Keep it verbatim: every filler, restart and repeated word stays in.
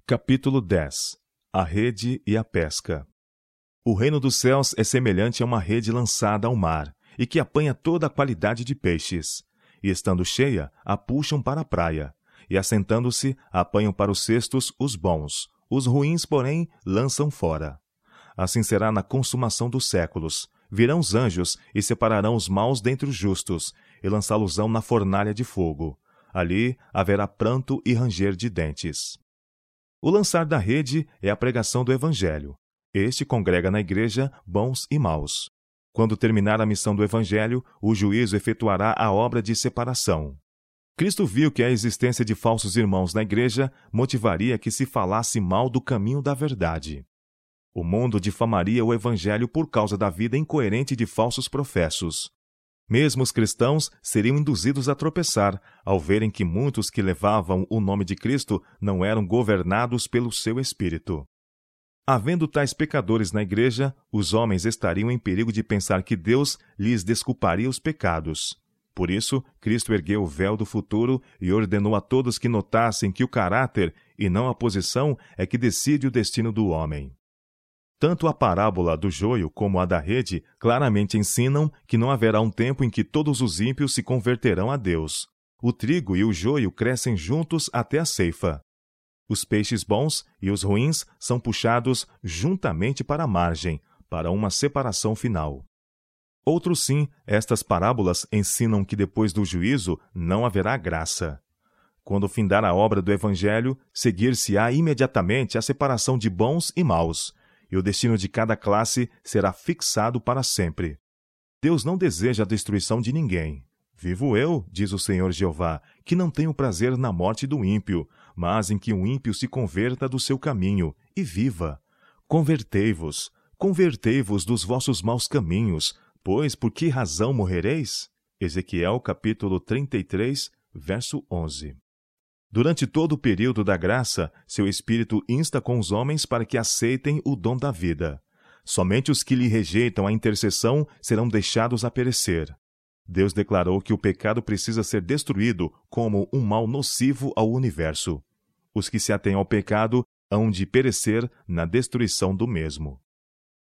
Capítulo dez. A rede e a pesca. O reino dos céus é semelhante a uma rede lançada ao mar, e que apanha toda a qualidade de peixes. E estando cheia, a puxam para a praia, e assentando-se, apanham para os cestos os bons, os ruins, porém, lançam fora. Assim será na consumação dos séculos. Virão os anjos e separarão os maus dentre os justos, e lançá-los-ão na fornalha de fogo. Ali haverá pranto e ranger de dentes. O lançar da rede é a pregação do Evangelho. Este congrega na igreja bons e maus. Quando terminar a missão do Evangelho, o juízo efetuará a obra de separação. Cristo viu que a existência de falsos irmãos na igreja motivaria que se falasse mal do caminho da verdade. O mundo difamaria o Evangelho por causa da vida incoerente de falsos professos. Mesmo os cristãos seriam induzidos a tropeçar ao verem que muitos que levavam o nome de Cristo não eram governados pelo seu Espírito. Havendo tais pecadores na igreja, os homens estariam em perigo de pensar que Deus lhes desculparia os pecados. Por isso, Cristo ergueu o véu do futuro e ordenou a todos que notassem que o caráter, e não a posição, é que decide o destino do homem. Tanto a parábola do joio como a da rede claramente ensinam que não haverá um tempo em que todos os ímpios se converterão a Deus. O trigo e o joio crescem juntos até a ceifa. Os peixes bons e os ruins são puxados juntamente para a margem, para uma separação final. Outro sim, estas parábolas ensinam que depois do juízo não haverá graça. Quando findar a obra do Evangelho, seguir-se-á imediatamente a separação de bons e maus, e o destino de cada classe será fixado para sempre. Deus não deseja a destruição de ninguém. Vivo eu, diz o Senhor Jeová, que não tenho prazer na morte do ímpio, mas em que o ímpio se converta do seu caminho e viva. Convertei-vos, convertei-vos dos vossos maus caminhos, pois por que razão morrereis? Ezequiel capítulo trinta e três, verso onze. Durante todo o período da graça, seu Espírito insta com os homens para que aceitem o dom da vida. Somente os que lhe rejeitam a intercessão serão deixados a perecer. Deus declarou que o pecado precisa ser destruído como um mal nocivo ao universo. Os que se atêm ao pecado hão de perecer na destruição do mesmo.